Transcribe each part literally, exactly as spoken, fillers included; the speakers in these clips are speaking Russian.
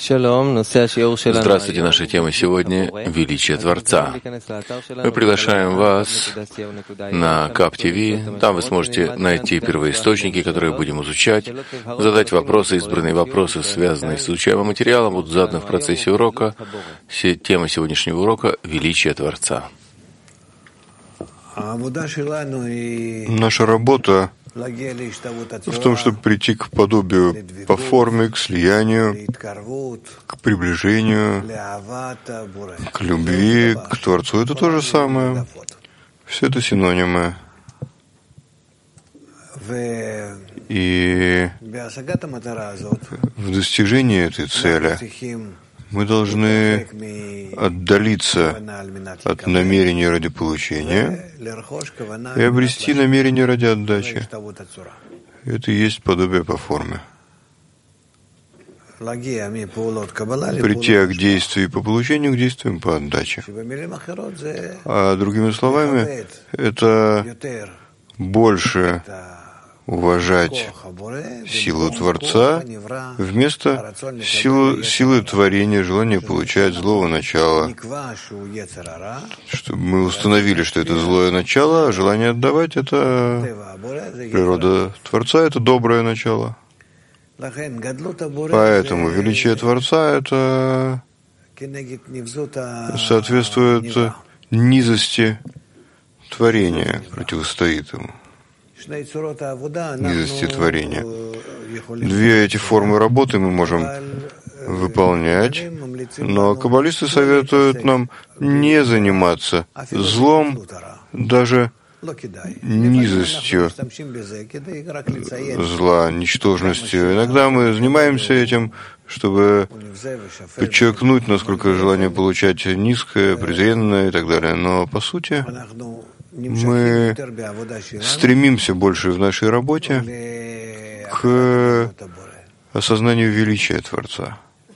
Здравствуйте, наша тема сегодня — величие Творца. Мы приглашаем вас на Кап ТВ. Там вы сможете найти первоисточники, которые будем изучать, задать вопросы. Избранные вопросы, связанные с изучаемым материалом, будут заданы в процессе урока. Тема сегодняшнего урока — величие Творца. Наша работа в том, чтобы прийти к подобию по форме, к слиянию, к приближению, к любви, к Творцу. Это то же самое. Все это синонимы. И в достижении этой цели мы должны отдалиться от намерения ради получения и обрести намерение ради отдачи. Это и есть подобие по форме. Прийти к действию по получению, к действиям по отдаче. А другими словами, это больше уважать силу Творца вместо силы, силы творения, желания получать злого начала. Чтобы мы установили, что это злое начало, а желание отдавать — это природа Творца, это доброе начало. Поэтому величие Творца — это соответствует низости творения, противостоит ему. Низости творения. Две эти формы работы мы можем выполнять, но каббалисты советуют нам не заниматься злом, даже низостью зла, ничтожностью. Иногда мы занимаемся этим, чтобы подчеркнуть, насколько желание получать низкое, презренное и так далее. Но по сути мы стремимся больше в нашей работе к осознанию величия Творца.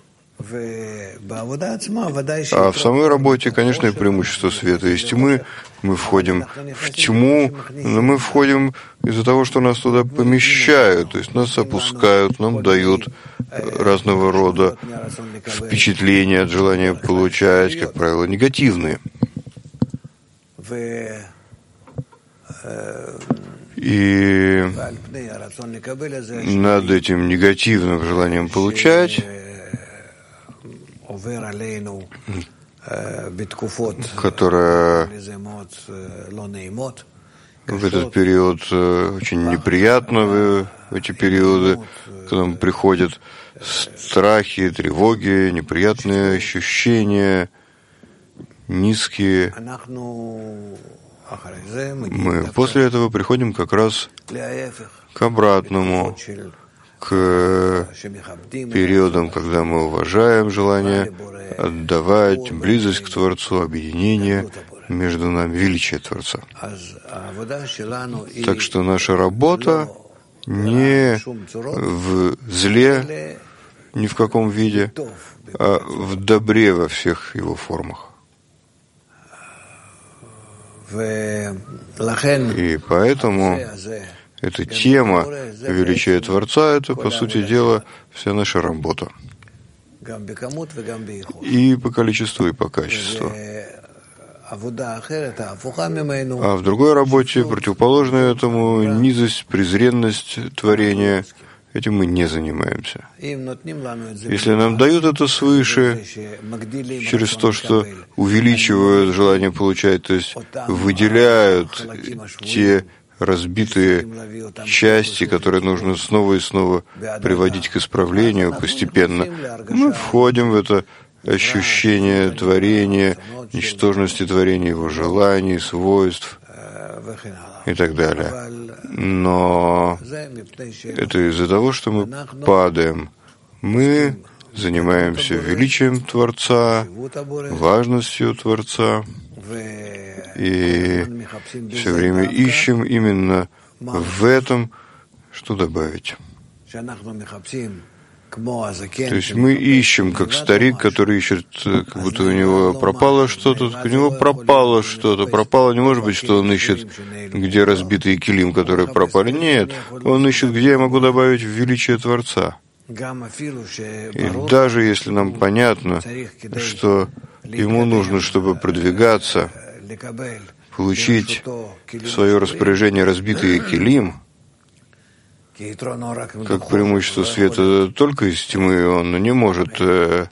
А в самой работе, конечно, и преимущество света из тьмы. Мы входим в тьму, но мы входим из-за того, что нас туда помещают, то есть нас опускают, нам дают разного рода впечатления от желания получать, как правило, негативные. И над этим негативным желанием получать, которое в этот период очень неприятно, в эти периоды, когда нам приходят страхи, тревоги, неприятные ощущения, низкие. Мы после этого приходим как раз к обратному, к периодам, когда мы уважаем желание отдавать, близость к Творцу, объединение между нами, величие Творца. Так что наша работа не в зле, ни в каком виде, а в добре во всех его формах. И поэтому эта тема величия Творца — это, по сути дела, вся наша работа. И по количеству, и по качеству. А в другой работе, противоположной этому, низость, презренность творения, этим мы не занимаемся. Если нам дают это свыше, через то, что увеличивают желание получать, то есть выделяют те разбитые части, которые нужно снова и снова приводить к исправлению постепенно, мы входим в это ощущение творения, ничтожности творения, его желаний, свойств и так далее. Но это из-за того, что мы падаем. Мы занимаемся величием Творца, важностью Творца, и все время ищем именно в этом, что добавить. То есть мы ищем, как старик, который ищет, как будто у него пропало что-то, у него пропало что-то, пропало, не может быть, что он ищет, где разбитые килим, которые пропали. Нет, он ищет, где я могу добавить величие Творца. И даже если нам понятно, что ему нужно, чтобы продвигаться, получить в свое распоряжение разбитые килим, как преимущество света только из тьмы, он не может э,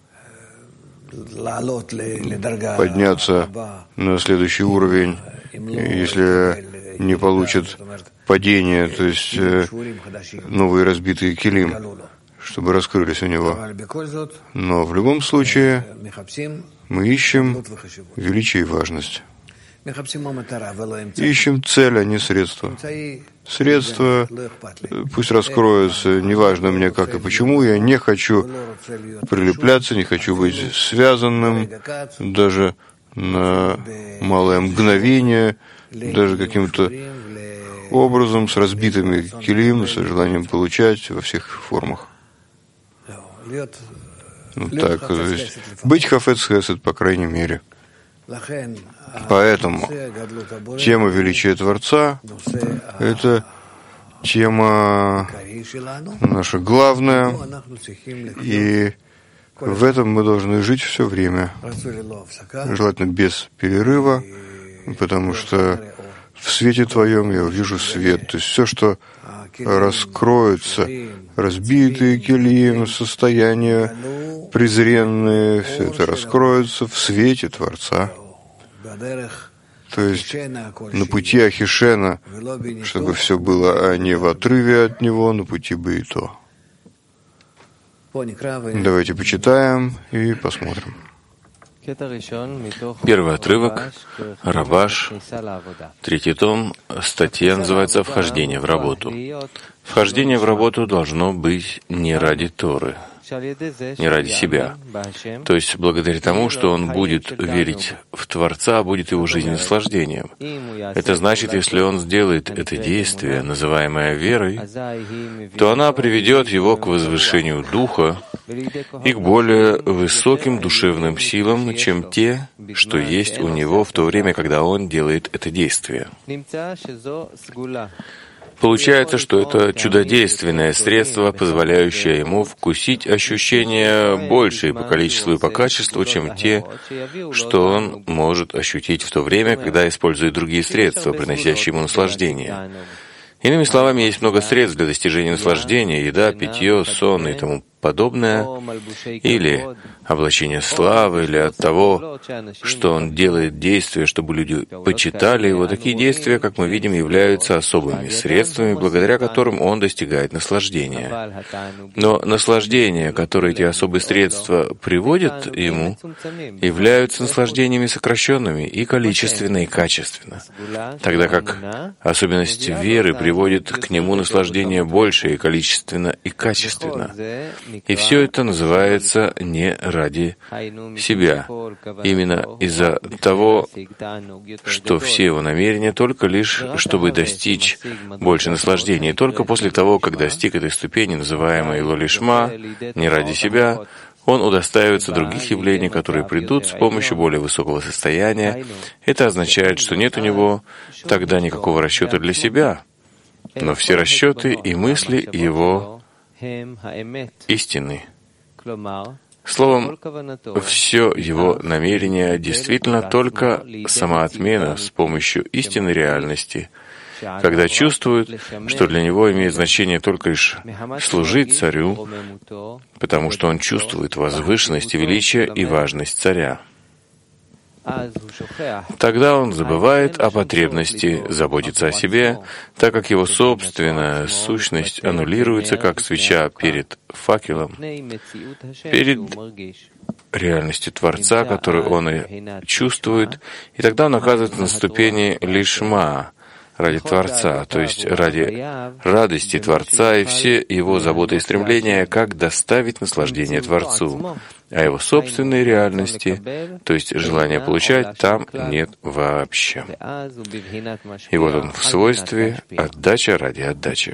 подняться на следующий уровень, если не получит падение, то есть э, новые разбитые килим, чтобы раскрылись у него. Но в любом случае мы ищем величие и важность. Ищем цель, а не средства. Средства пусть раскроются, неважно мне как и почему. Я не хочу прилепляться, не хочу быть связанным даже на малое мгновение, даже каким-то образом с разбитыми килим, с желанием получать во всех формах. Ну, так, то есть быть хафец хесед, по крайней мере. Поэтому тема величия Творца — это тема наша главная, и в этом мы должны жить все время, желательно без перерыва, потому что в свете Твоем я увижу свет. То есть все, что раскроется, разбитые килим, состояния презренные, все это раскроется в свете Творца. То есть на пути Ахишена, чтобы все было, а не в отрыве от него, на пути Бейто. Давайте почитаем и посмотрим. Первый отрывок, Рабаш, третий том, статья называется «Вхождение в работу». Вхождение в работу должно быть не ради Торы, не ради себя. То есть благодаря тому, что он будет верить в Творца, будет его жизнь наслаждением. Это значит, если он сделает это действие, называемое верой, то она приведет его к возвышению духа и к более высоким душевным силам, чем те, что есть у него в то время, когда он делает это действие. Получается, что это чудодейственное средство, позволяющее ему вкусить ощущения большие по количеству и по качеству, чем те, что он может ощутить в то время, когда использует другие средства, приносящие ему наслаждение. Иными словами, есть много средств для достижения наслаждения: еда, питье, сон и тому подобное, или облачение славы, или от того, что он делает действия, чтобы люди почитали его. Такие действия, как мы видим, являются особыми средствами, благодаря которым он достигает наслаждения. Но наслаждения, которые эти особые средства приводят ему, являются наслаждениями сокращенными и количественно, и качественно, тогда как особенность веры приводит к нему наслаждение больше и количественно, и качественно. И все это называется не ради себя, именно из-за того, что все его намерения только лишь, чтобы достичь больше наслаждения. И только после того, как достиг этой ступени, называемой лолишма, не ради себя, он удостаивается других явлений, которые придут с помощью более высокого состояния. Это означает, что нет у него тогда никакого расчета для себя, но все расчеты и мысли его истины. Словом, все его намерение действительно только самоотмена с помощью истинной реальности, когда чувствует, что для него имеет значение только лишь служить царю, потому что он чувствует возвышенность и величие и важность царя. Тогда он забывает о потребности заботиться о себе, так как его собственная сущность аннулируется, как свеча перед факелом, перед реальностью Творца, которую он и чувствует, и тогда он оказывается на ступени лишма, ради Творца, то есть ради радости Творца, и все его заботы и стремления, как доставить наслаждение Творцу, а его собственной реальности, то есть желания получать, там нет вообще. И вот он в свойстве отдача ради отдачи.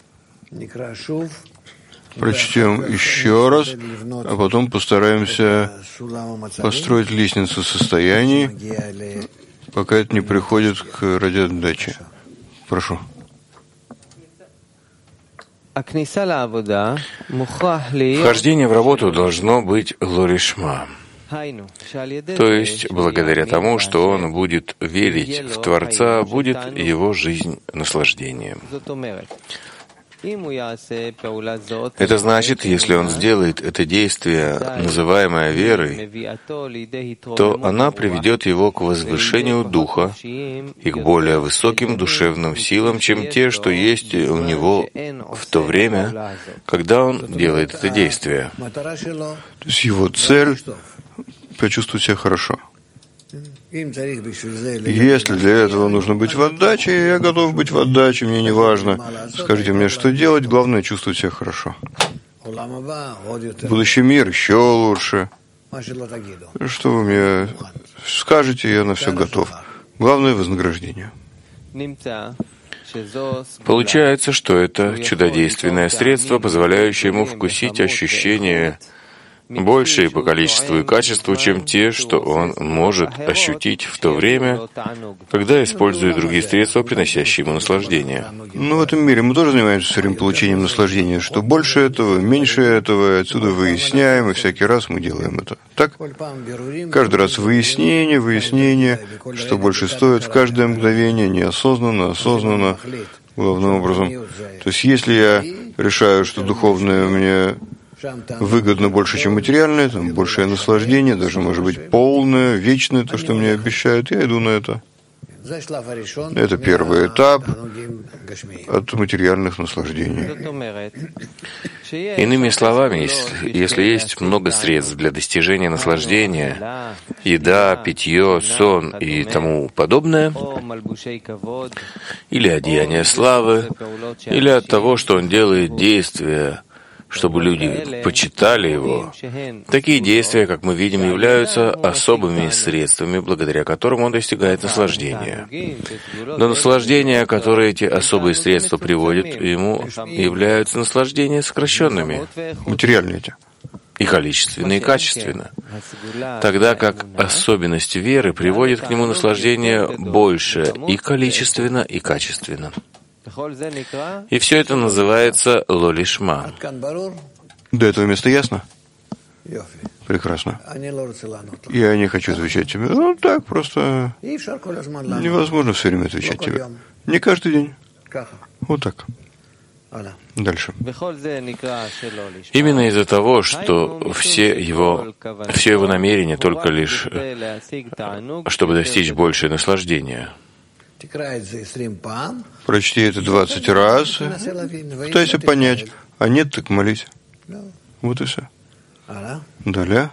Прочтем еще раз, а потом постараемся построить лестницу состояний, пока это не приходит к ради отдачи. Прошу. Вхождение в работу должно быть ло-лишма. То есть, благодаря тому, что он будет верить в Творца, будет его жизнь наслаждением. Это значит, если он сделает это действие, называемое верой, то она приведет его к возвышению духа и к более высоким душевным силам, чем те, что есть у него в то время, когда он делает это действие. То есть его цель — почувствовать себя хорошо. Если для этого нужно быть в отдаче, я готов быть в отдаче, мне не важно. Скажите мне, что делать, главное — чувствовать себя хорошо. Будущий мир еще лучше. Что вы мне скажете, я на все готов. Главное — вознаграждение. Получается, что это чудодейственное средство, позволяющее ему вкусить ощущение большие по количеству и качеству, чем те, что он может ощутить в то время, когда использует другие средства, приносящие ему наслаждение. Но в этом мире мы тоже занимаемся все время получением наслаждения. Что больше этого, меньше этого, отсюда выясняем, и всякий раз мы делаем это. Так? Каждый раз выяснение, выяснение, что больше стоит в каждое мгновение, неосознанно, осознанно, главным образом. То есть если я решаю, что духовное мне выгодно больше, чем материальное, там большее наслаждение, даже, может быть, полное, вечное, то, что мне обещают, я иду на это. Это первый этап от материальных наслаждений. Иными словами, если, если есть много средств для достижения наслаждения, еда, питье, сон и тому подобное, или одеяние славы, или от того, что он делает действия, чтобы люди почитали его, такие действия, как мы видим, являются особыми средствами, благодаря которым он достигает наслаждения. Но наслаждения, которые эти особые средства приводят ему, являются наслаждения сокращенными. Материальные эти. И количественно, и качественно. Тогда как особенность веры приводит к нему наслаждение больше и количественно, и качественно. И все это называется ло-лишма. До этого места ясно? Прекрасно. Я не хочу отвечать тебе. Ну, так, просто невозможно все время отвечать тебе. Не каждый день. Вот так. Дальше. Именно из-за того, что все его, все его намерения только лишь, чтобы достичь большее наслаждение. Прочти это двадцать раз, пытайся понять, а нет, так молись. Вот и все. Далее.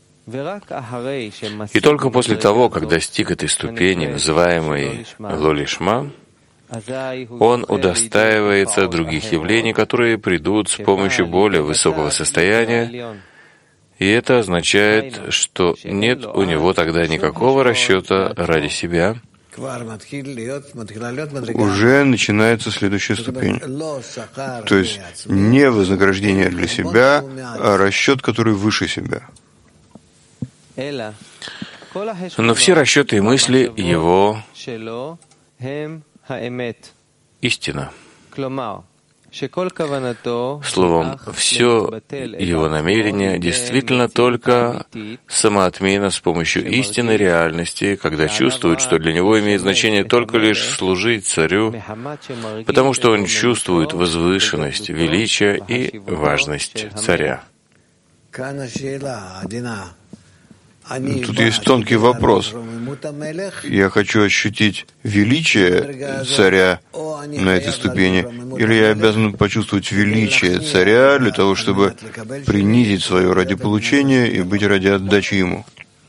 И только после того, как достиг этой ступени, называемой ло-лишма, он удостаивается других явлений, которые придут с помощью более высокого состояния, и это означает, что нет у него тогда никакого расчета ради себя. Уже начинается следующая ступень. То есть не вознаграждение для себя, а расчет, который выше себя. Но все расчеты и мысли его истина. Словом, все его намерение действительно только самоотмена с помощью истинной реальности, когда чувствует, что для него имеет значение только лишь служить царю, потому что он чувствует возвышенность, величие и важность царя. Тут есть тонкий вопрос. Я хочу ощутить величие царя на этой ступени, или я обязан почувствовать величие царя для того, чтобы принизить свое ради получения и быть ради отдачи ему?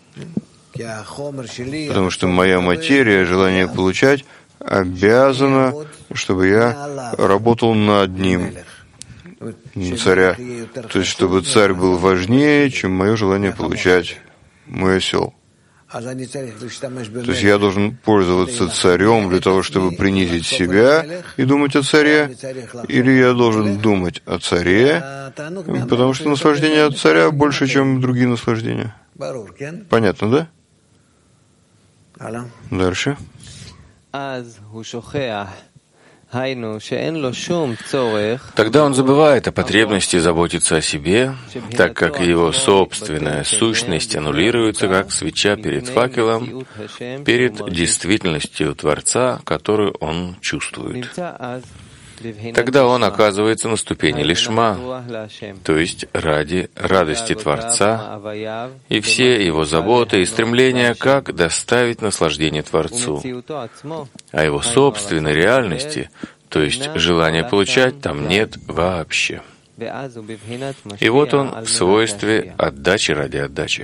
Потому что моя материя, желание получать, обязана, чтобы я работал над ним, царя. То есть, чтобы царь был важнее, чем мое желание получать. Мой осел. То есть я должен пользоваться царем для того, чтобы принизить себя и думать о царе, или я должен думать о царе, потому что наслаждение от царя больше, чем другие наслаждения. Понятно, да? Дальше. Тогда он забывает о потребности заботиться о себе, так как его собственная сущность аннулируется, как свеча перед факелом, перед действительностью Творца, которую он чувствует. Тогда он оказывается на ступени лишма, то есть ради радости Творца, и все его заботы и стремления, как доставить наслаждение Творцу. А его собственной реальности, то есть желания получать, там нет вообще. И вот он в свойстве отдачи ради отдачи.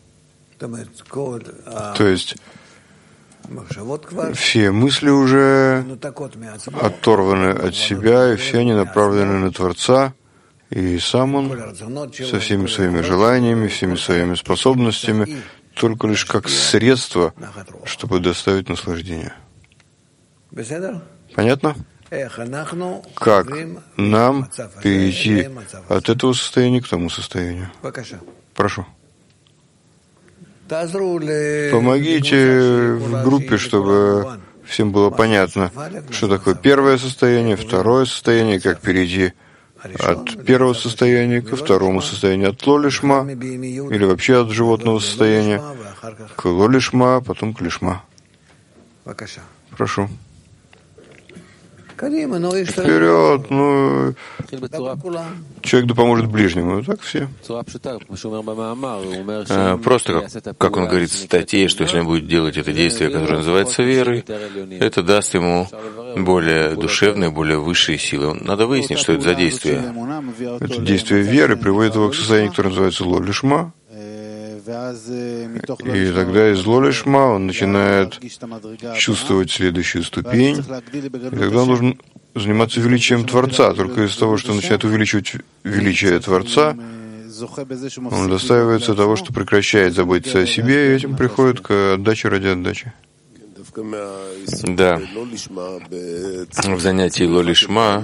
То есть все мысли уже оторваны от себя, и все они направлены на Творца, и сам он со всеми своими желаниями, всеми своими способностями, только лишь как средство, чтобы доставить наслаждение. Понятно? Как нам перейти от этого состояния к тому состоянию? Прошу. Помогите в группе, чтобы всем было понятно, что такое первое состояние, второе состояние, как перейти от первого состояния ко второму состоянию, от лолишма или вообще от животного состояния к лолишма, потом к лишма. Прошу. Вперед, ну, человек да поможет ближнему, так все. Просто, как, как он говорит в статье, что если он будет делать это действие, которое называется верой, это даст ему более душевные, более высшие силы. Надо выяснить, что это за действие. Это действие веры приводит его к состоянию, которое называется лолишма. И тогда из лолишма он начинает чувствовать следующую ступень, и тогда он должен заниматься величием Творца. Только из того, что он начинает увеличивать величие Творца, он достаивается того, что прекращает заботиться о себе, и этим приходит к отдаче ради отдачи. Да. В занятии лолишма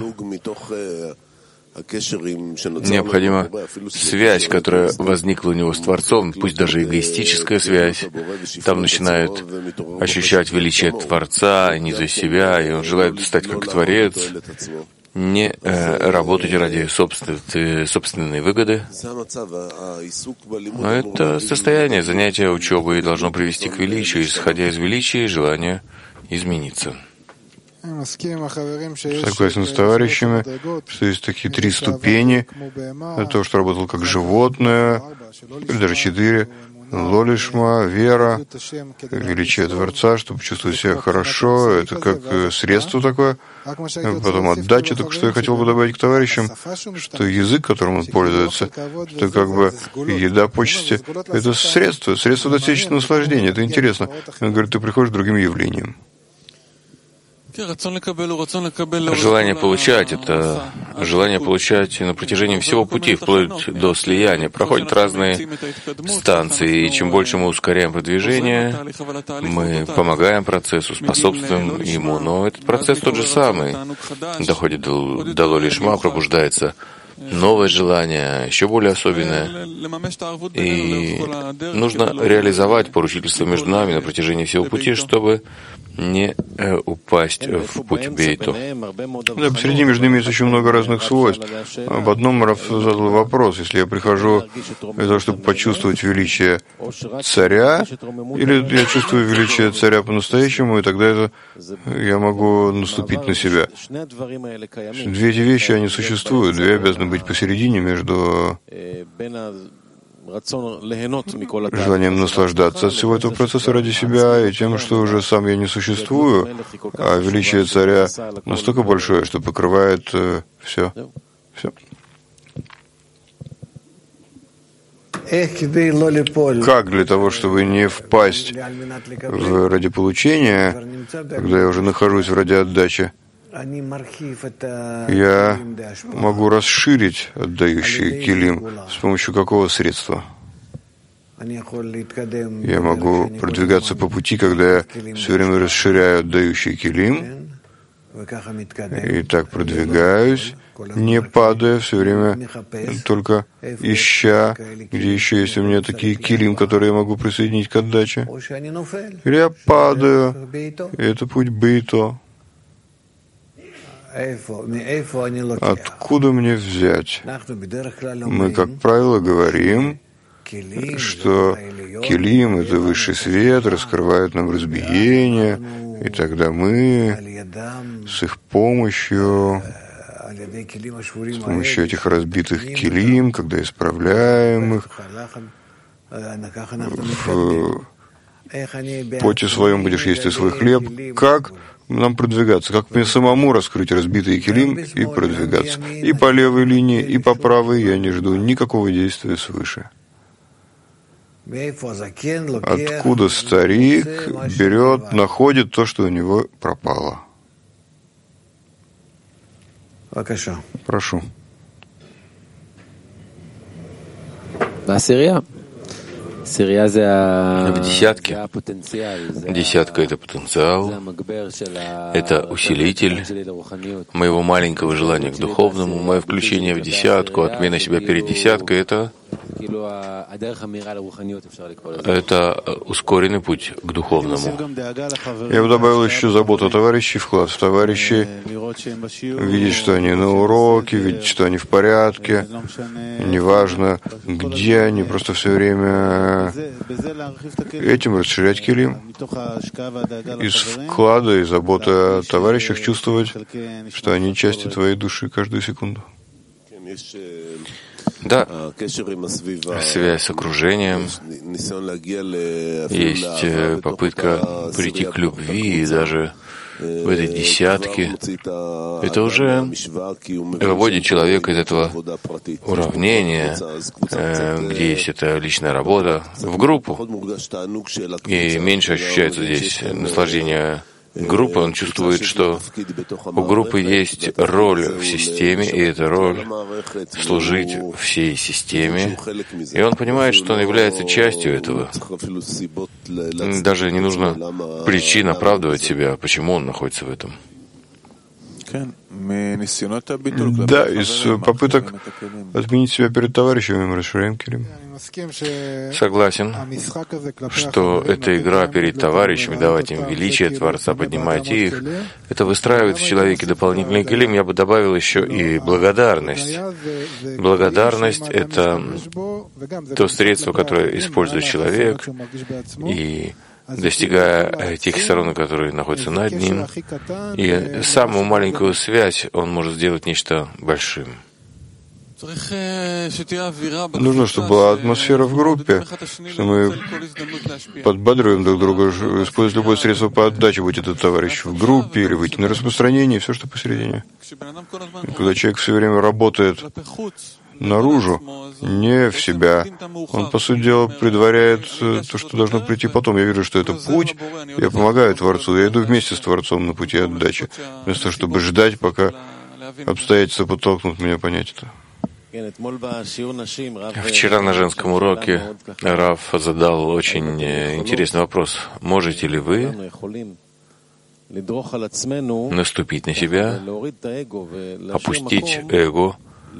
необходима связь, которая возникла у него с Творцом, пусть даже эгоистическая связь. Там начинает ощущать величие Творца, не за себя, и он желает стать как Творец, не э, работать ради собственной, собственной выгоды. Но это состояние, занятие учебой должно привести к величию, исходя из величия и желания измениться. Согласен с товарищами, что есть такие три ступени. То, что работал как животное, или даже четыре. Лолишма, вера, величие Творца, чтобы чувствовать себя хорошо. Это как средство такое. Потом отдача, только что я хотел бы добавить к товарищам, что язык, которым он пользуется, что как бы еда, почести, это средство, средство достичь наслаждения. Это интересно. Он говорит, ты приходишь к другим явлениям. Желание получать — это желание получать на протяжении всего пути, вплоть до слияния. Проходят разные станции, и чем больше мы ускоряем продвижение, мы помогаем процессу, способствуем ему. Но этот процесс тот же самый. Доходит до, до лолишма, пробуждается новое желание, еще более особенное. И нужно реализовать поручительство между нами на протяжении всего пути, чтобы не э, упасть в путь бейту. Да, посреди между ними есть очень много разных свойств. Об одном Раф задал вопрос. Если я прихожу для того, чтобы почувствовать величие царя, или я чувствую величие царя по-настоящему, и тогда это я могу наступить на себя. Две эти вещи, они существуют. Две обязаны быть посередине между желанием наслаждаться от всего этого процесса ради себя и тем, что уже сам я не существую, а величие царя настолько большое, что покрывает э, все. все. Как для того, чтобы не впасть в ради получения, когда я уже нахожусь в ради отдачи, я могу расширить отдающий килим с помощью какого средства? Я могу продвигаться по пути, когда я все время расширяю отдающий килим, и так продвигаюсь, не падая, все время только ища, где еще есть у меня такие килим, которые я могу присоединить к отдаче. Или я падаю, и это путь бейто. Откуда мне взять? Мы, как правило, говорим, что килим — это высший свет, раскрывает нам разбиение, и тогда мы с их помощью, с помощью этих разбитых килим, когда исправляем их, в поте своем будешь есть и свой хлеб. Как нам продвигаться? Как мне самому раскрыть разбитые килим и продвигаться? И по левой линии, и по правой я не жду никакого действия свыше. Откуда старик берет, находит то, что у него пропало? Прошу. В десятке. Десятка — это потенциал, это усилитель моего маленького желания к духовному. Мое включение в десятку, отмена себя перед десяткой — это Это ускоренный путь к духовному. Я бы добавил еще заботу о товарищей, вклад в товарищей, видеть, что они на уроке, видеть, что они в порядке, неважно, где они, просто все время этим расширять килим. Из вклада и заботы о товарищах чувствовать, что они части твоей души каждую секунду. Да, связь с окружением, есть попытка прийти к любви, и даже в этой десятке это уже выводит человека из этого уравнения, где есть эта личная работа, в группу, и меньше ощущается здесь наслаждение группы. Он чувствует, что у группы есть роль в системе, и эта роль — служить всей системе. И он понимает, что он является частью этого. Даже не нужно причин оправдывать себя, почему он находится в этом. Да, из попыток отменить себя перед товарищами мы расширяем килим. Согласен, что эта игра перед товарищами, давать им величие Творца, поднимать их, это выстраивает в человеке дополнительный килим. Я бы добавил еще и благодарность. Благодарность — это то средство, которое использует человек, и достигая тех сторон, которые находятся над ним, и самую маленькую связь он может сделать нечто большим. Нужно, чтобы была атмосфера в группе, что мы подбадриваем друг друга, использовать любое средство по отдаче, будь это товарищ в группе или выйти на распространение, все, что посередине. И когда человек все время работает наружу, не в себя, он, по сути дела, предваряет то, что должно прийти потом. Я вижу, что это путь, я помогаю Творцу, я иду вместе с Творцом на пути отдачи, вместо того, чтобы ждать, пока обстоятельства подтолкнут меня понять это. Вчера на женском уроке Рав задал очень интересный вопрос. Можете ли вы наступить на себя, опустить эго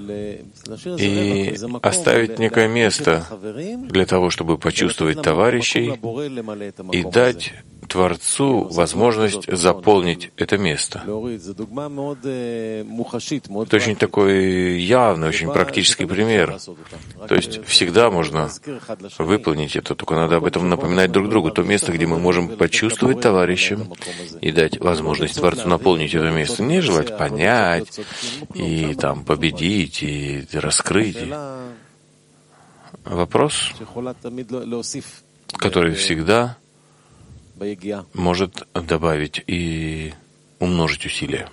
и оставить некое место для того, чтобы почувствовать товарищей и дать Творцу возможность заполнить это место? Это очень такой явный, очень практический пример. То есть всегда можно выполнить это, только надо об этом напоминать друг другу. То место, где мы можем почувствовать товарища и дать возможность Творцу наполнить это место. Не желать понять и там победить и раскрыть. Вопрос, который всегда может добавить и умножить усилия.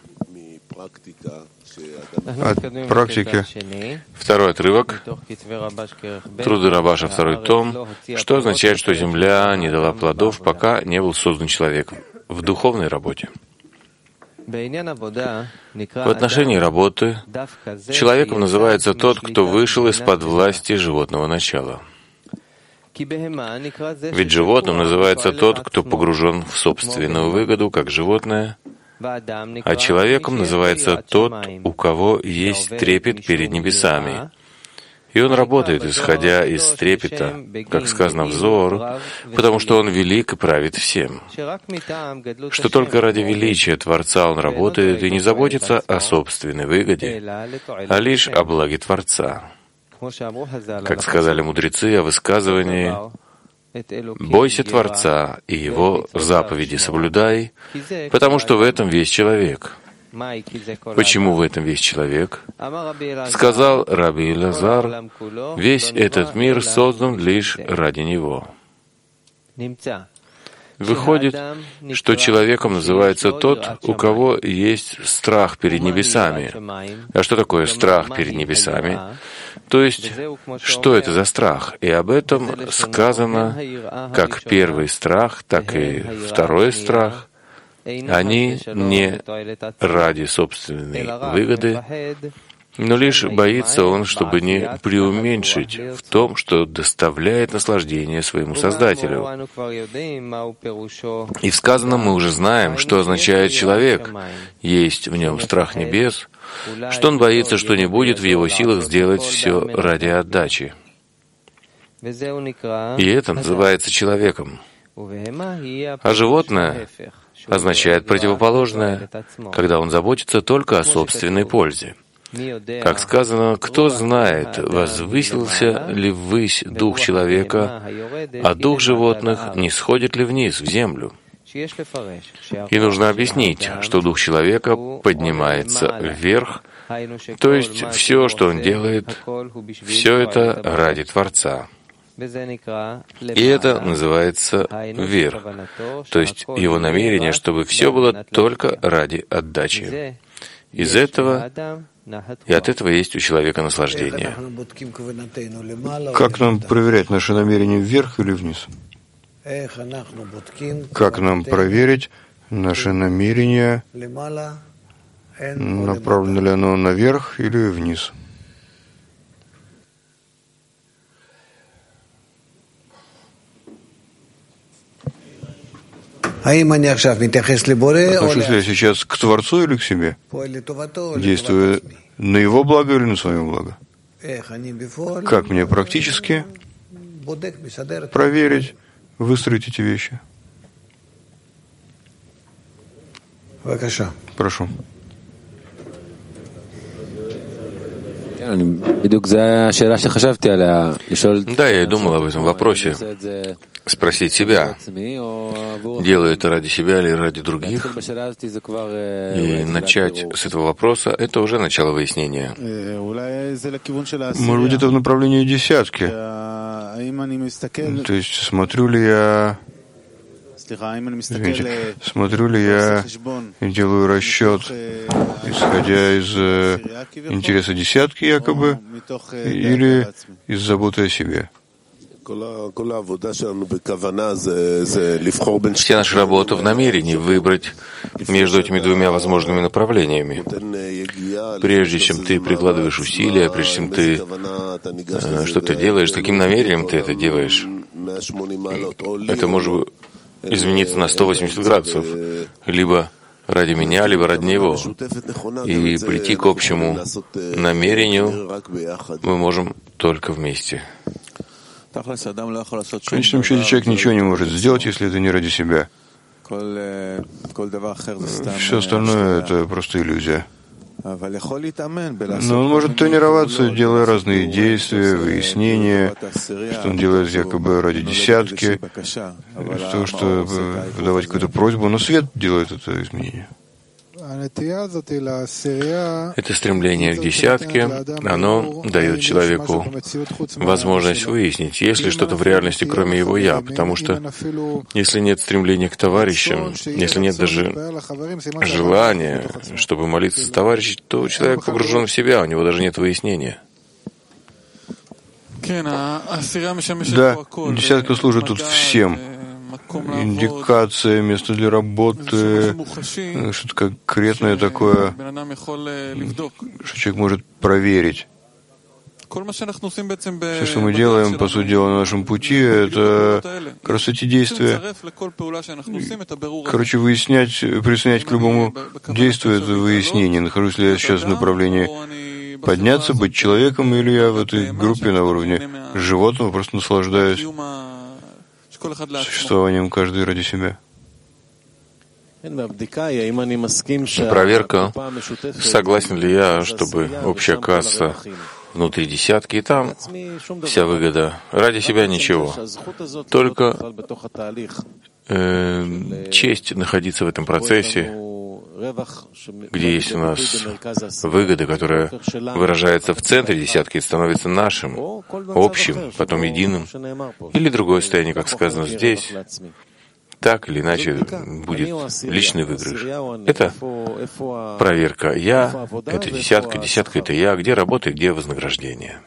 От практики. Второй отрывок. Труды Рабаша, второй том. Что означает, что земля не дала плодов, пока не был создан человек в духовной работе? В отношении работы человеком называется тот, кто вышел из-под власти животного начала. Ведь животным называется тот, кто погружен в собственную выгоду, как животное, а человеком называется тот, у кого есть трепет перед небесами, и И он работает, исходя из трепета, как сказано в Зоар, потому что он велик и правит всем. Что только ради величия Творца он работает и не заботится о собственной выгоде, а лишь о благе Творца. Как сказали мудрецы о высказывании «Бойся Творца и Его заповеди соблюдай, потому что в этом весь человек». Почему в этом весь человек? Сказал Раби Элазар, весь этот мир создан лишь ради него. Выходит, что человеком называется тот, у кого есть страх перед небесами. А что такое страх перед небесами? То есть, что это за страх? И об этом сказано как первый страх, так и второй страх. Они не ради собственной выгоды, но лишь боится он, чтобы не преуменьшить в том, что доставляет наслаждение своему Создателю. И в сказанном мы уже знаем, что означает человек. Есть в нем страх небес, что он боится, что не будет в его силах сделать все ради отдачи. И это называется человеком. А животное означает противоположное, когда он заботится только о собственной пользе. Как сказано, кто знает, возвысился ли ввысь дух человека, а дух животных не сходит ли вниз, в землю. И нужно объяснить, что дух человека поднимается вверх, то есть все, что он делает, все это ради Творца. И это называется верх, то есть его намерение, чтобы все было только ради отдачи. Из этого и от этого есть у человека наслаждение. Как нам проверять наше намерение вверх или вниз? Как нам проверить наше намерение, направлено ли оно наверх или вниз? Отношусь ли я сейчас к Творцу или к себе? Действую на Его благо или на свое благо? Как мне практически проверить, выстроить эти вещи? Прошу. Да, я и думал об этом вопросе. Спросить себя, делаю это ради себя или ради других, и начать с этого вопроса — это уже начало выяснения. Может быть, это в направлении десятки. То есть, смотрю ли я, извините, смотрю ли я и делаю расчет, исходя из интереса десятки якобы, или из заботы о себе. Вся наша работа в намерении выбрать между этими двумя возможными направлениями. Прежде чем ты прикладываешь усилия, прежде чем ты э, что-то делаешь, с каким намерением ты это делаешь, это может измениться на сто восемьдесят градусов, либо ради меня, либо ради него. И прийти к общему намерению мы можем только вместе. В конечном счете, человек ничего не может сделать, если это не ради себя. Все остальное — это просто иллюзия. Но он может тренироваться, делая разные действия, выяснения, что он делает якобы ради десятки, то, что выдавать какую-то просьбу, но свет делает это изменение. Это стремление к десятке, оно дает человеку возможность выяснить, есть ли что-то в реальности, кроме его «я», потому что если нет стремления к товарищам, если нет даже желания, чтобы молиться за товарищей, то человек погружен в себя, у него даже нет выяснения. Да, десятка служит тут всем. Индикация, место для работы, что-то конкретное такое, что человек может проверить. Все, что мы делаем, по сути дела, на нашем пути, это как раз эти действия. Короче, выяснять, присоединять к любому действию — это выяснение. Нахожусь ли я сейчас в направлении подняться, быть человеком, или я в этой группе на уровне животного просто наслаждаюсь существованием каждый ради себя? Проверка, согласен ли я, чтобы общая касса внутри десятки, и там вся выгода. Ради себя ничего. Только э, честь находиться в этом процессе, где есть у нас выгода, которая выражается в центре десятки и становится нашим, общим, потом единым, или другое состояние, как сказано здесь, так или иначе будет личный выигрыш. Это проверка. Я — это десятка, десятка — это я. Где работа, где вознаграждение?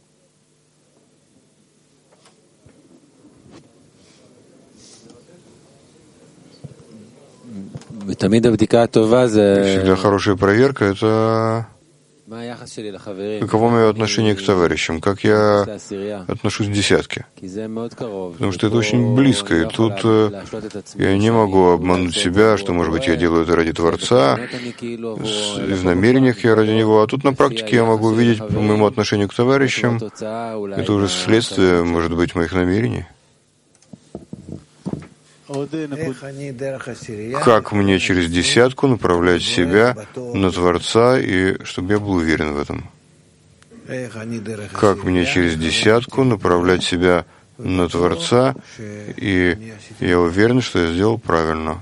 Всегда хорошая проверка — это каково мое отношение к товарищам, как я отношусь к десятке. Потому что это очень близко, и тут я не могу обмануть себя, что, может быть, я делаю это ради Творца, и в намерениях я ради Него, а тут на практике я могу увидеть по моему отношению к товарищам, это уже следствие, может быть, моих намерений. Как мне через десятку направлять себя на Творца, и чтобы я был уверен в этом? Как мне через десятку направлять себя на Творца, и я уверен, что я сделал правильно?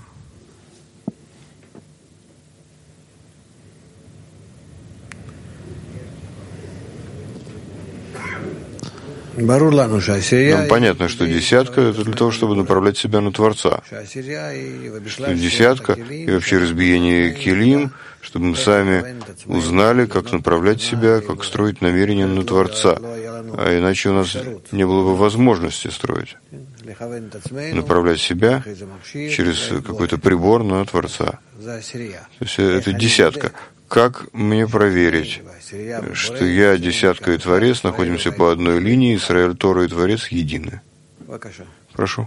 Нам понятно, что десятка — это для того, чтобы направлять себя на Творца. Что десятка и вообще разбиение килим, чтобы мы сами узнали, как направлять себя, как строить намерения на Творца. А иначе у нас не было бы возможности строить. Направлять себя через какой-то прибор на Творца. То есть это десятка. Как мне проверить, что я, десятка и Творец находимся по одной линии, Исраэль, Тора и Творец едины? Прошу.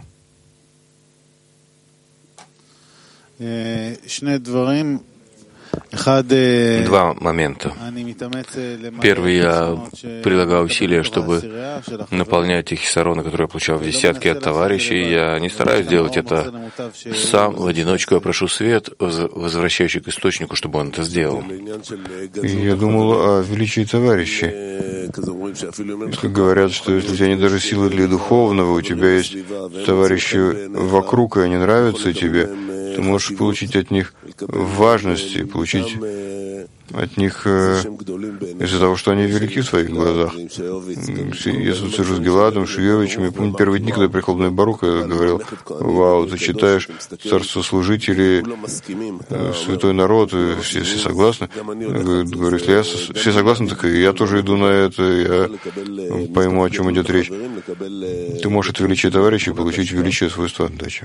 Два момента. Первый, я прилагаю усилия, чтобы наполнять те хисароны, которые я получал в десятке от товарищей. Я не стараюсь делать это сам, в одиночку. Я прошу свет, возвращающий к источнику, чтобы он это сделал. Я думал о величии товарищей. Если говорят, что если у тебя нет даже силы для духовного, у тебя есть товарищи вокруг, и они нравятся тебе, ты можешь получить от них важность и получить от них э, из-за того, что они велики в своих глазах. Я тут сижу с Геладом, Шиевичем, я помню первые дни, когда я приехал в Бней Барух, я говорил: вау, ты читаешь «Царство служителей», э, «Святой народ», и все, все согласны. Я говорю, если я, все согласны, так и я тоже иду на это, я пойму, о чем идет речь. Ты можешь от величия товарища получить величие свойства отдачи.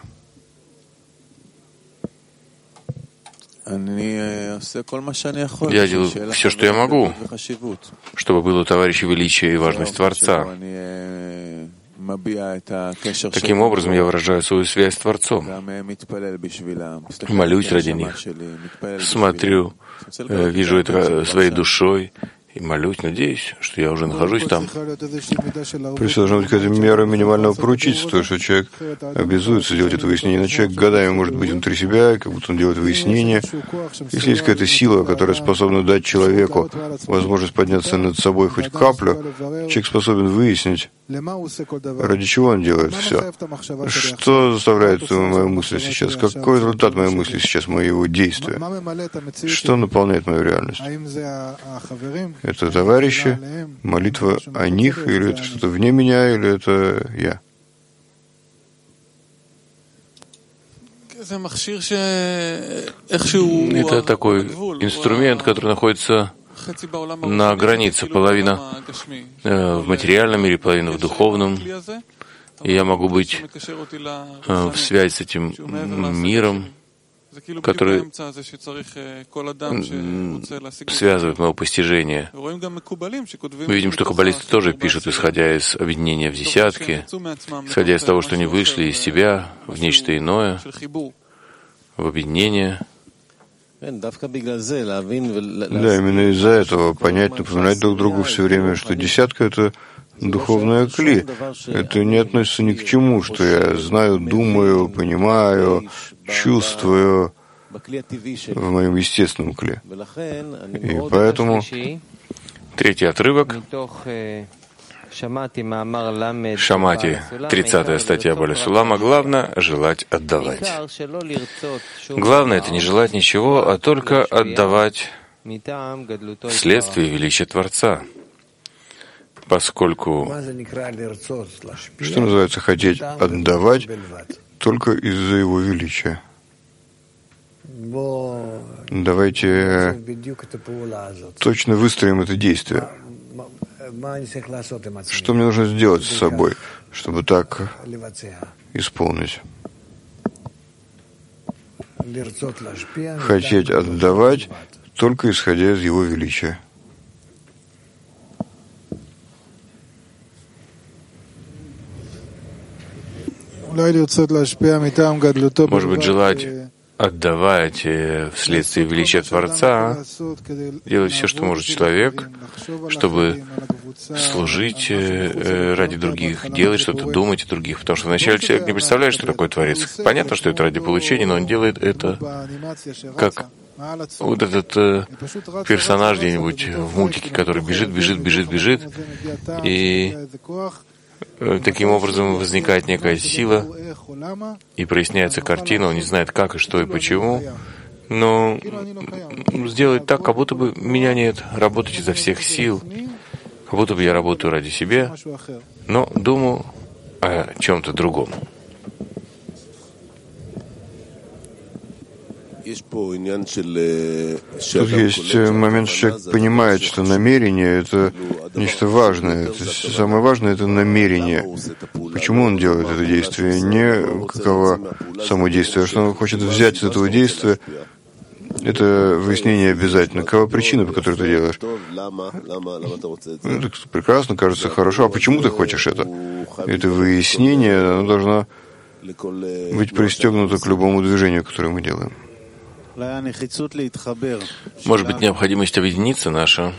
Я делаю все, что я могу, чтобы было товарищи величие и важность Творца. Таким образом, я выражаю свою связь с Творцом. Молюсь ради них. Смотрю, вижу это своей душой. И молюсь, надеюсь, что я уже нахожусь там. Прежде должна быть какая-то мера минимального поручительства, что человек обязуется делать это выяснение. Но человек годами может быть внутри себя, как будто он делает выяснение. Если есть какая-то сила, которая способна дать человеку возможность подняться над собой хоть каплю, человек способен выяснить, ради чего он делает все. Что заставляет мою мысль сейчас? Какой результат моей мысли сейчас, моего действия? Что наполняет мою реальность? Это товарищи, молитва о них, или это что-то вне меня, или это я? Это такой инструмент, который находится на границе. Половина э, в материальном мире, половина в духовном. И я могу быть э, в связи с этим миром, который связывает мое постижение. Мы видим, что каббалисты тоже пишут, исходя из объединения в десятки, исходя из того, что они вышли из себя в нечто иное, в объединение. Да, именно из-за этого понять, напоминать друг другу все время, что десятка — это духовная кли. Это не относится ни к чему, что я знаю, думаю, понимаю, чувствую в моем естественном кли. И поэтому третий отрывок. Шамати, тридцатая статья Баля Сулама. Главное — желать отдавать. Главное — это не желать ничего, а только отдавать вследствие величия Творца. Поскольку, что называется, хотеть отдавать только из-за его величия. Давайте точно выстроим это действие. Что мне нужно сделать с собой, чтобы так исполнить? Хотеть отдавать только исходя из его величия. Может быть, желать отдавать вследствие величия Творца, делать все, что может человек, чтобы служить ради других, делать что-то, думать о других. Потому что вначале человек не представляет, что такое Творец. Понятно, что это ради получения, но он делает это как вот этот э, персонаж где-нибудь в мультике, который бежит, бежит, бежит, бежит, и э, таким образом возникает некая сила, и проясняется картина, он не знает, как и что и почему, но сделать так, как будто бы меня нет, работать изо всех сил, как будто бы я работаю ради себя, но думаю о чем-то другом. Тут есть момент, что человек понимает, что намерение — это нечто важное. Это самое важное — это намерение. Почему он делает это действие? Не каково само действие, а что он хочет взять из этого действия. Это выяснение обязательно. Какова причина, по которой ты делаешь? Ну, прекрасно, кажется, хорошо. А почему ты хочешь это? Это выяснение, оно должно быть пристегнуто к любому движению, которое мы делаем. Может быть, необходимость объединиться наша,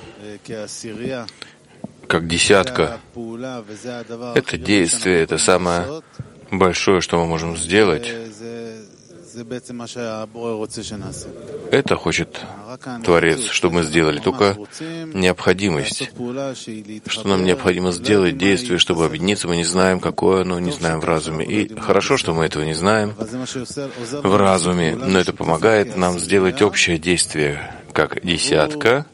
как десятка. Это действие, это самое большое, что мы можем сделать. Это хочет Творец, чтобы мы сделали. Только необходимость, что нам необходимо сделать действие, чтобы объединиться, мы не знаем, какое оно, не знаем в разуме. И хорошо, что мы этого не знаем в разуме, но это помогает нам сделать общее действие, как десятка,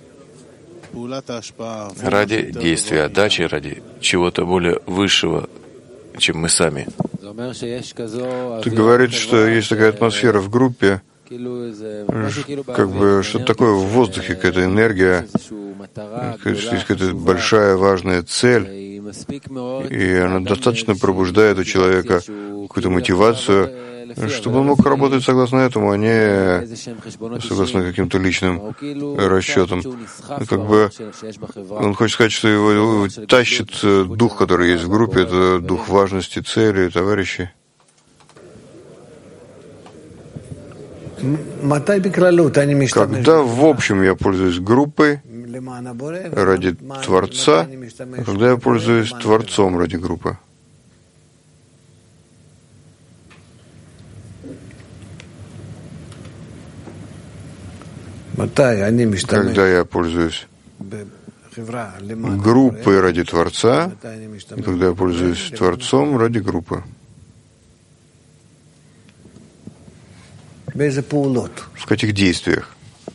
ради действия отдачи, ради чего-то более высшего, чем мы сами. Ты говоришь, что есть такая атмосфера в группе, как бы что-то такое в воздухе, какая-то энергия, есть какая-то большая важная цель, и она достаточно пробуждает у человека какую-то мотивацию, чтобы он мог работать согласно этому, а не согласно каким-то личным расчетам. Как бы он хочет сказать, что его тащит дух, который есть в группе, это дух важности, цели, товарищей. Когда в общем я пользуюсь группой ради Творца, а когда я пользуюсь Творцом ради группы? Когда я пользуюсь группой ради Творца, и когда я пользуюсь Творцом ради группы. В каких действиях?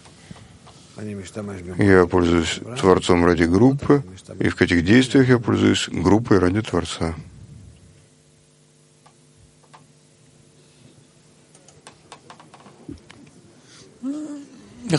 Я пользуюсь Творцом ради группы, и в каких действиях я пользуюсь группой ради Творца. Я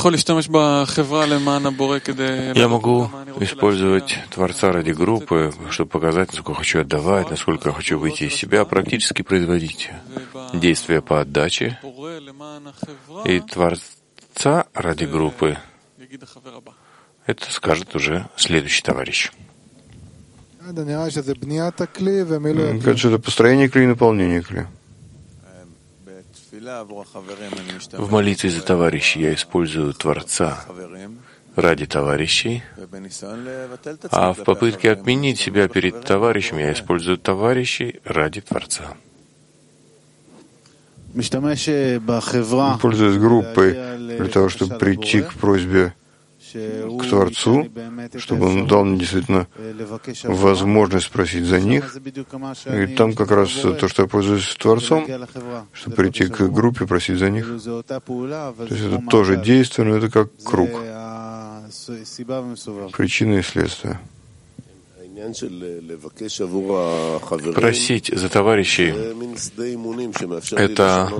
могу использовать Творца ради группы, чтобы показать, насколько я хочу отдавать, насколько я хочу выйти из себя, практически производить действия по отдаче. И Творца ради группы — это скажет уже следующий товарищ. Кажется, это построение кли и наполнение кли. В молитве за товарищей я использую Творца ради товарищей, а в попытке отменить себя перед товарищем я использую товарищей ради Творца. Пользуясь группой для того, чтобы прийти к просьбе к Творцу, чтобы Он дал мне действительно возможность спросить за них. И там как раз то, что я пользуюсь Творцом, чтобы прийти к группе, просить за них. То есть это тоже действие, но это как круг. Причина и следствие. Просить за товарищей — это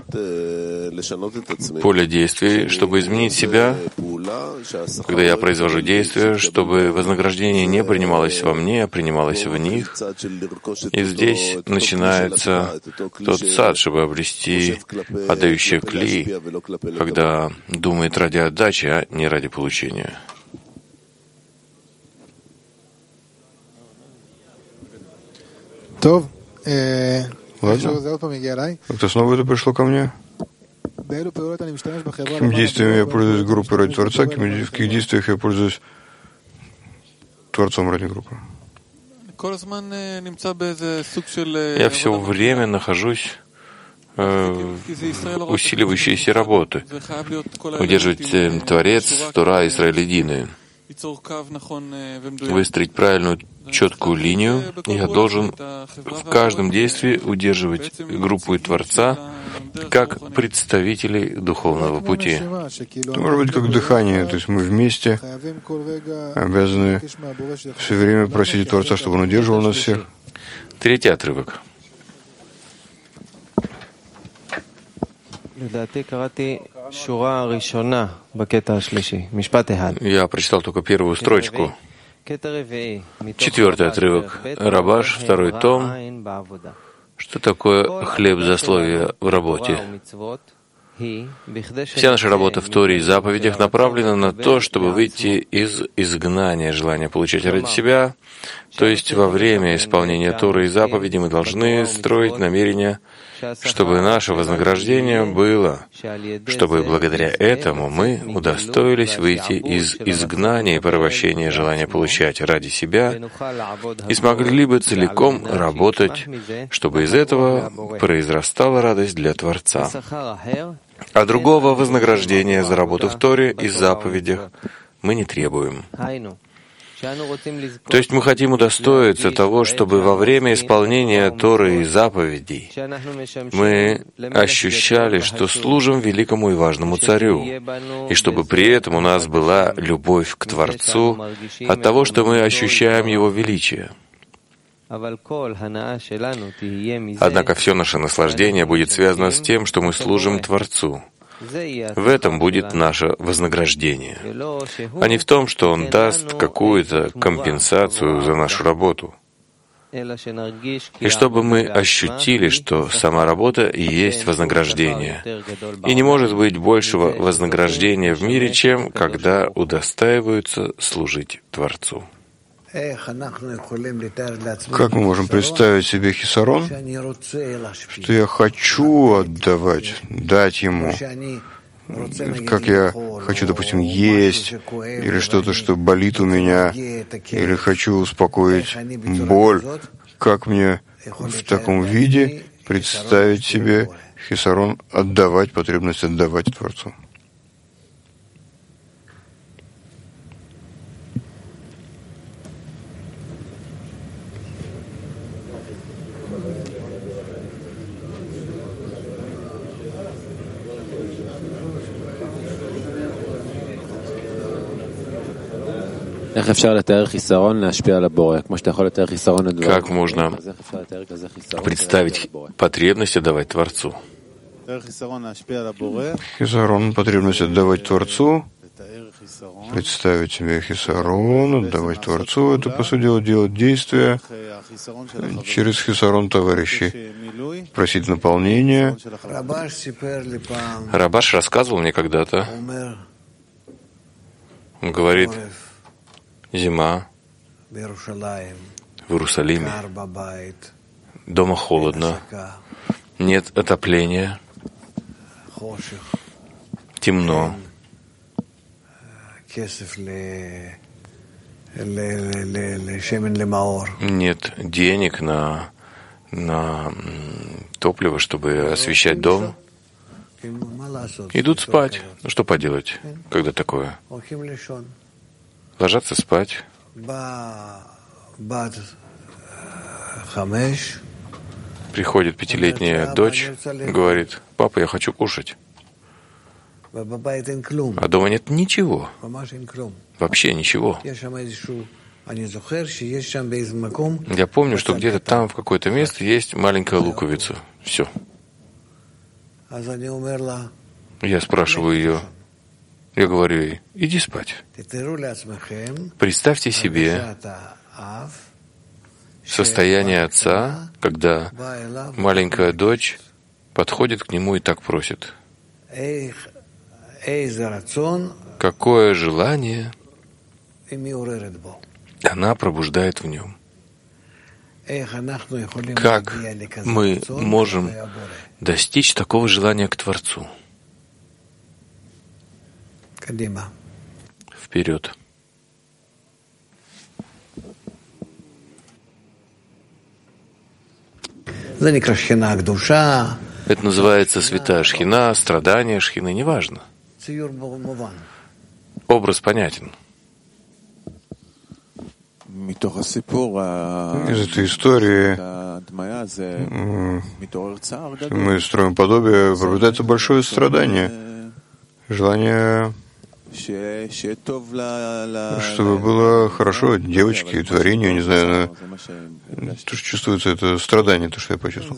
поле действий, чтобы изменить себя, когда я произвожу действия, чтобы вознаграждение не принималось во мне, а принималось в них. И здесь начинается тот сад, чтобы обрести отдающее кли, когда думает ради отдачи, а не ради получения. Ладно. Как-то снова это пришло ко мне? Какими действиями я пользуюсь группой ради Творца, в каких действиях я пользуюсь Творцом ради группы? Я все время нахожусь э, в усиливающейся работы. Удерживать э, Творец, Тора, Израиль единые. Выстроить правильную, четкую линию. Я должен в каждом действии удерживать группу и Творца как представителей духовного пути. Это может быть как дыхание, то есть мы вместе обязаны все время просить Творца, чтобы Он удерживал нас всех. Третий отрывок. Я прочитал только первую строчку. Четвертый отрывок. Рабаш, второй том. Что такое хлеб-засловие в работе? Вся наша работа в Торе и заповедях направлена на то, чтобы выйти из изгнания желания получать ради себя. То есть во время исполнения Торы и заповедей мы должны строить намерения, чтобы наше вознаграждение было, чтобы благодаря этому мы удостоились выйти из изгнания и порабощения желания получать ради себя и смогли бы целиком работать, чтобы из этого произрастала радость для Творца. А другого вознаграждения за работу в Торе и заповедях мы не требуем. То есть мы хотим удостоиться того, чтобы во время исполнения Торы и заповедей мы ощущали, что служим великому и важному Царю, и чтобы при этом у нас была любовь к Творцу от того, что мы ощущаем Его величие. Однако все наше наслаждение будет связано с тем, что мы служим Творцу. В этом будет наше вознаграждение, а не в том, что Он даст какую-то компенсацию за нашу работу. И чтобы мы ощутили, что сама работа и есть вознаграждение. И не может быть большего вознаграждения в мире, чем когда удостаиваются служить Творцу. Как мы можем представить себе хисарон, что я хочу отдавать, дать ему, как я хочу, допустим, есть, или что-то, что болит у меня, или хочу успокоить боль. Как мне в таком виде представить себе хисарон, отдавать, потребность отдавать Творцу? Как можно представить потребность отдавать Творцу? Хисарон, потребность отдавать Творцу, представить себе хисарон, отдавать Творцу, это, по сути дела, делать действия через хисарон товарищей, просить наполнения. Рабаш рассказывал мне когда-то, он говорит, зима в Иерусалиме, дома холодно, нет отопления, темно. Нет денег на, на топливо, чтобы освещать дом. Идут спать. Ну что поделать, когда такое? Ложатся спать. Приходит пятилетняя дочь, говорит: папа, я хочу кушать. А дома нет ничего. Вообще ничего. Я помню, что где-то там, в какое-то место, есть маленькая луковица. Все. Я спрашиваю ее, я говорю ей: иди спать. Представьте себе состояние отца, когда маленькая дочь подходит к нему и так просит. Какое желание она пробуждает в нем. Как мы можем достичь такого желания к Творцу? Вперед. Это называется святая шхина, страдание шхины, неважно. Образ понятен. Из этой истории мы строим подобие, пробуждается большое страдание, желание, чтобы было хорошо девочке, творению, не знаю, то, что чувствуется, это страдание, то, что я почувствовал.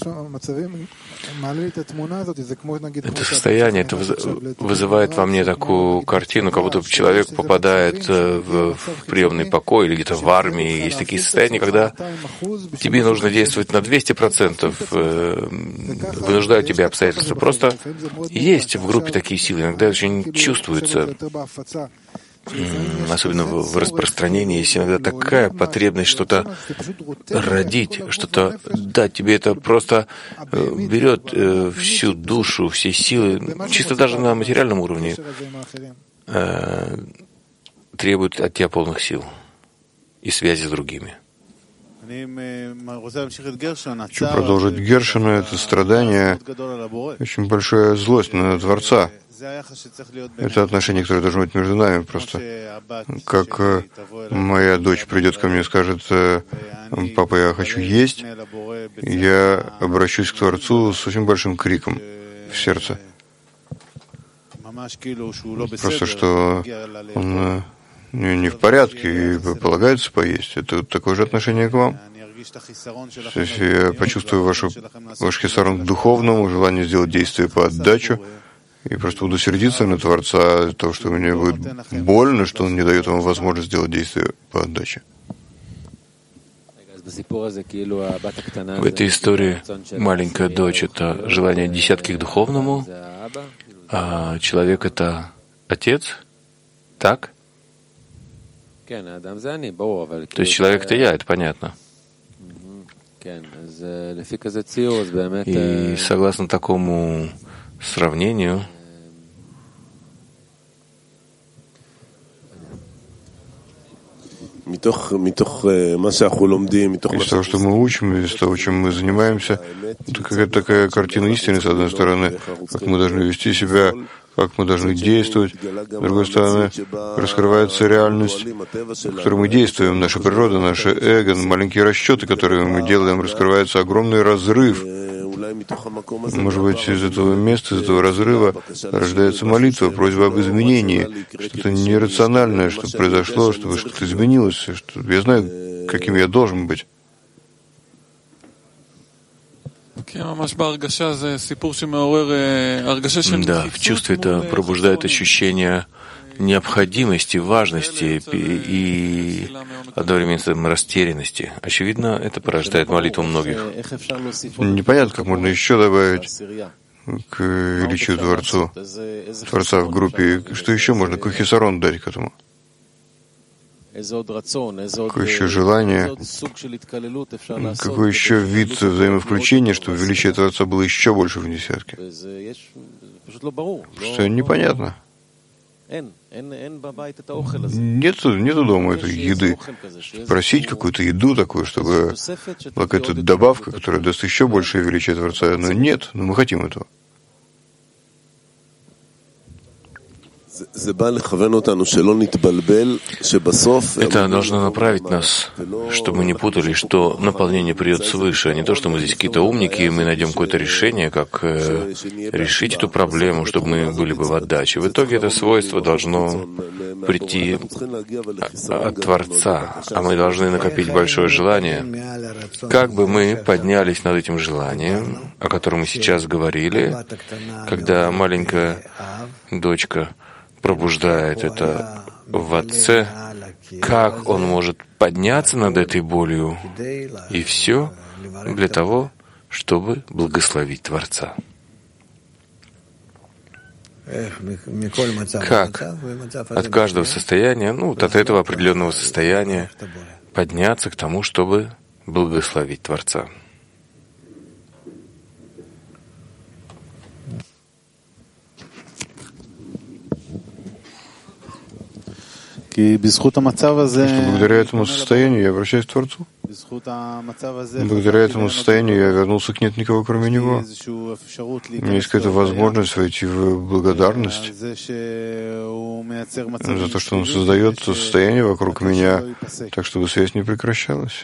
Это состояние, это вызывает во мне такую картину, как будто человек попадает в, в приемный покой или где-то в армии. Есть такие состояния, когда тебе нужно действовать на двести процентов, вынуждают тебя обстоятельства. Просто есть в группе такие силы, иногда очень чувствуется. Особенно в распространении есть иногда такая потребность что-то родить, что-то дать. Тебе это просто берет всю душу, все силы, чисто даже на материальном уровне, требует от тебя полных сил и связи с другими. Хочу продолжить Гершина. Это страдание, очень большая злость на Творца. Это отношение, которое должно быть между нами просто. Как моя дочь придет ко мне и скажет: папа, я хочу есть, я обращусь к Творцу с очень большим криком в сердце. Просто что он не в порядке и полагается поесть. Это такое же отношение к вам. То есть я почувствую вашу, ваш хисарон к духовному, желание сделать действие по отдачу, и просто буду сердиться на Творца от того, что мне будет больно, что Он не дает вам возможность сделать действие по отдаче. В этой истории маленькая дочь — это желание десятки к духовному, а человек — это отец, так? То есть человек — это я, это понятно. И согласно такому сравнению, из того, что мы учим, из того, чем мы занимаемся, это какая-то такая картина истины, с одной стороны, как мы должны вести себя, как мы должны действовать. С другой стороны, раскрывается реальность, в которой мы действуем, наша природа, наше эго, маленькие расчеты, которые мы делаем, раскрывается огромный разрыв. Может быть, из этого места, из этого разрыва рождается молитва, просьба об изменении, что-то нерациональное, что произошло, чтобы что-то изменилось, что я знаю, каким я должен быть. Да, в чувстве это пробуждает ощущение необходимости, важности и одновременно растерянности. Очевидно, это порождает молитву многих. Непонятно, как можно еще добавить к величию Творцу, Творца в группе. Что еще можно, какой хисарон дать к этому? Какое еще желание, какой еще вид взаимовключения, чтобы величие Творца было еще больше в десятке? Что непонятно. Нету, нету дома этой еды. Просить какую-то еду такую, чтобы была какая-то добавка, которая даст еще большее величие Творца. Но нет, но мы хотим этого. Это должно направить нас, чтобы мы не путали, что наполнение придет свыше, а не то, что мы здесь какие-то умники, и мы найдем какое-то решение, как э, решить эту проблему, чтобы мы были бы в отдаче. В итоге это свойство должно прийти от Творца, а мы должны накопить большое желание. Как бы мы поднялись над этим желанием, о котором мы сейчас говорили, когда маленькая дочка пробуждает это в отце, как он может подняться над этой болью, и все для того, чтобы благословить Творца. Как от каждого состояния, ну, вот от этого определенного состояния подняться к тому, чтобы благословить Творца. Потому что благодаря этому состоянию я обращаюсь к Творцу. Благодаря этому состоянию я вернулся к нет никого, кроме Него. У меня есть какая-то возможность войти в благодарность за то, что Он создает то состояние вокруг меня, так, чтобы связь не прекращалась.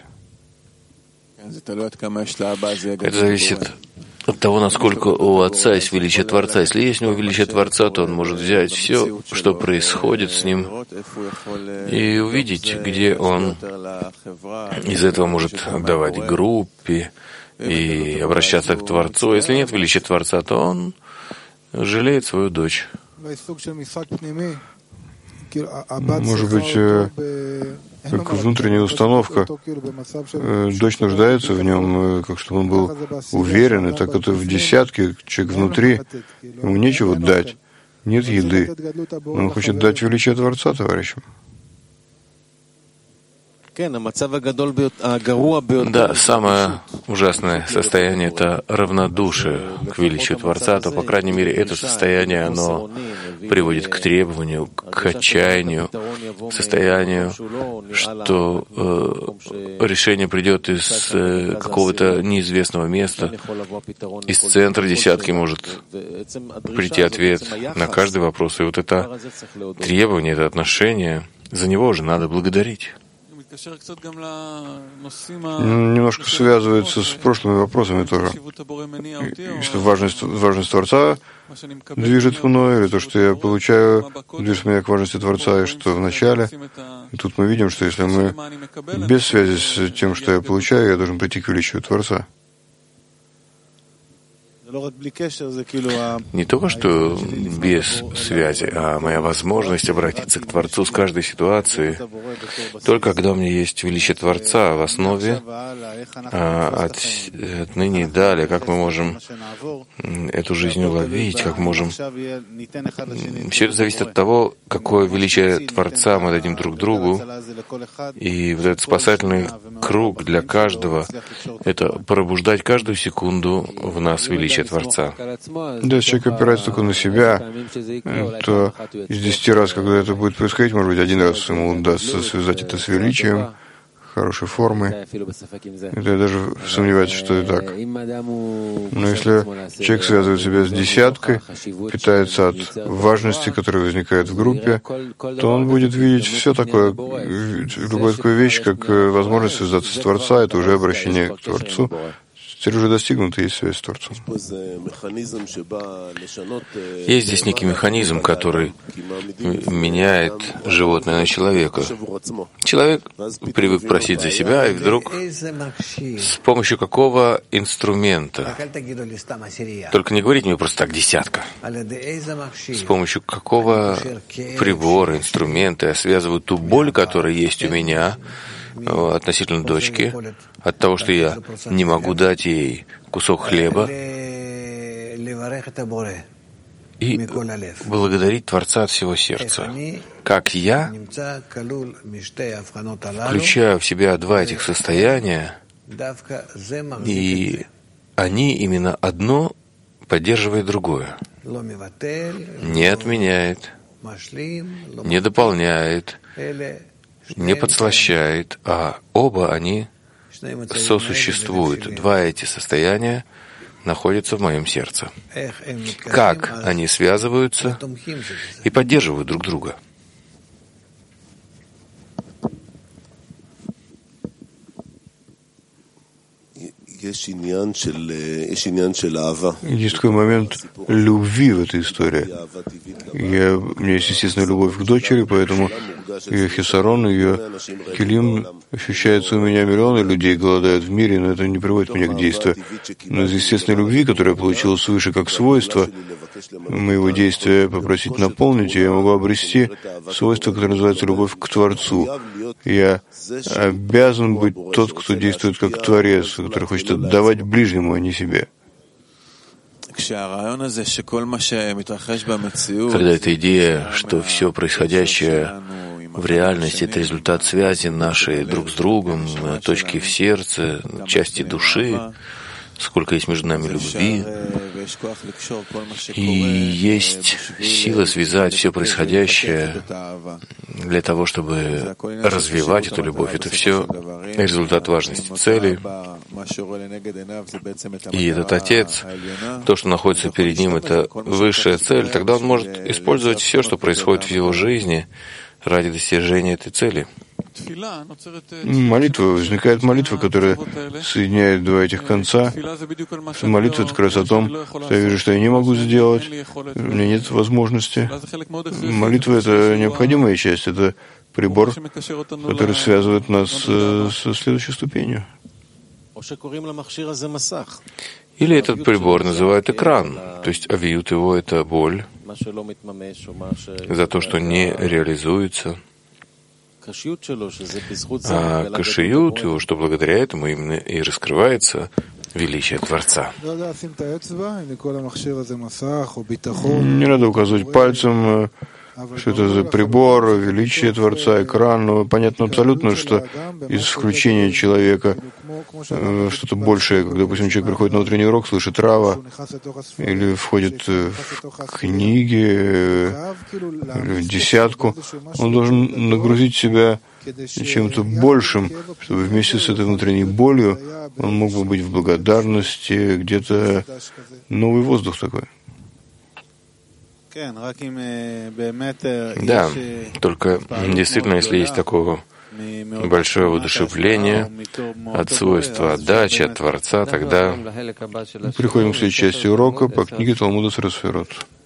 Это зависит от того, насколько у Отца есть величие Творца. Если есть у него величие Творца, то он может взять все, что происходит с ним, и увидеть, где он из этого может отдавать группе и обращаться к Творцу. Если нет величия Творца, то он жалеет свою дочь. Может быть, как внутренняя установка, дочь нуждается в нем, как чтобы он был уверен, и так это в десятке, человек внутри, ему нечего дать, нет еды, он хочет дать величие Творца товарищам. Да, самое ужасное состояние — это равнодушие к величию Творца, то, по крайней мере, это состояние, оно приводит к требованию, к отчаянию, к состоянию, что э, решение придет из э, какого-то неизвестного места, из центра десятки может прийти ответ на каждый вопрос. И вот это требование, это отношение, за него уже надо благодарить. Немножко связывается с прошлыми вопросами тоже. Что важность, важность Творца движет мной, или то, что я получаю, движет меня к важности Творца, и что в начале. И тут мы видим, что если мы без связи с тем, что я получаю, я должен прийти к величию Творца. Не только что без связи, а моя возможность обратиться к Творцу с каждой ситуации. Только когда у меня есть величие Творца в основе, а от, отныне и далее, как мы можем эту жизнь уловить, как можем... Все это зависит от того, какое величие Творца мы дадим друг другу. И вот этот спасательный круг для каждого — это пробуждать каждую секунду в нас величие Творца. Да, если человек опирается только на себя, то из десяти раз, когда это будет происходить, может быть, один раз ему удастся связать это с величием, хорошей формой. Это я даже сомневаюсь, что это так. Но если человек связывает себя с десяткой, питается от важности, которая возникает в группе, то он будет видеть все такое, любую такую вещь, как возможность связаться с Творца, это уже обращение к Творцу. Теперь уже достигнута есть связь с Творцом. Есть здесь некий механизм, который меняет животное на человека. Человек привык просить за себя, и вдруг с помощью какого инструмента, только не говорите мне просто так десятка, с помощью какого прибора, инструмента я связываю ту боль, которая есть у меня относительно дочки, от того, что я не могу дать ей кусок хлеба, и благодарить Творца от всего сердца. Как я включаю в себя два этих состояния, и они именно одно поддерживают другое. не отменяет, не дополняет, не подслащает, а оба они сосуществуют. Два эти состояния находятся в моем сердце. Как они связываются и поддерживают друг друга? Есть такой момент любви в этой истории. Я, у меня есть естественная любовь к дочери, поэтому ее хисарон, ее килим ощущается у меня. Миллионы людей голодают в мире, но это не приводит меня к действию. Но из естественной любви, которую я получил свыше как свойство моего действия попросить наполнить, я могу обрести свойство, которое называется любовь к Творцу. Я обязан быть тот, кто действует как Творец, который хочет отдавать ближнему, а не себе. Когда эта идея, что все происходящее в реальности — это результат связи нашей друг с другом, точки в сердце, части души, сколько есть между нами любви, и есть сила связать все происходящее для того, чтобы развивать эту любовь. Это все результат важности цели. И этот Отец, то, что находится перед ним, это высшая цель. Тогда он может использовать все, что происходит в его жизни, ради достижения этой цели. Молитва, возникает молитва, которая соединяет два этих конца. Молитва — это как раз о том, что я вижу, что я не могу сделать, у меня нет возможности. Молитва — это необходимая часть, это прибор, который связывает нас со следующей ступенью. Или этот прибор называют экран, то есть авиют его — это боль за то, что не реализуется. А кашиют его, что благодаря этому именно и раскрывается величие Творца. Не надо указывать пальцем, что это за прибор, величие Творца, экран. Но понятно абсолютно, что из включения человека что-то большее, когда, допустим, человек приходит на утренний урок, слышит рава, или входит в книги, или в десятку, он должен нагрузить себя чем-то большим, чтобы вместе с этой внутренней болью он мог бы быть в благодарности, где-то новый воздух такой. Да, только действительно, если есть такое большое воодушевление от свойства отдачи, от Творца, тогда мы приходим к следующей части урока по книге Талмуда Сеферот.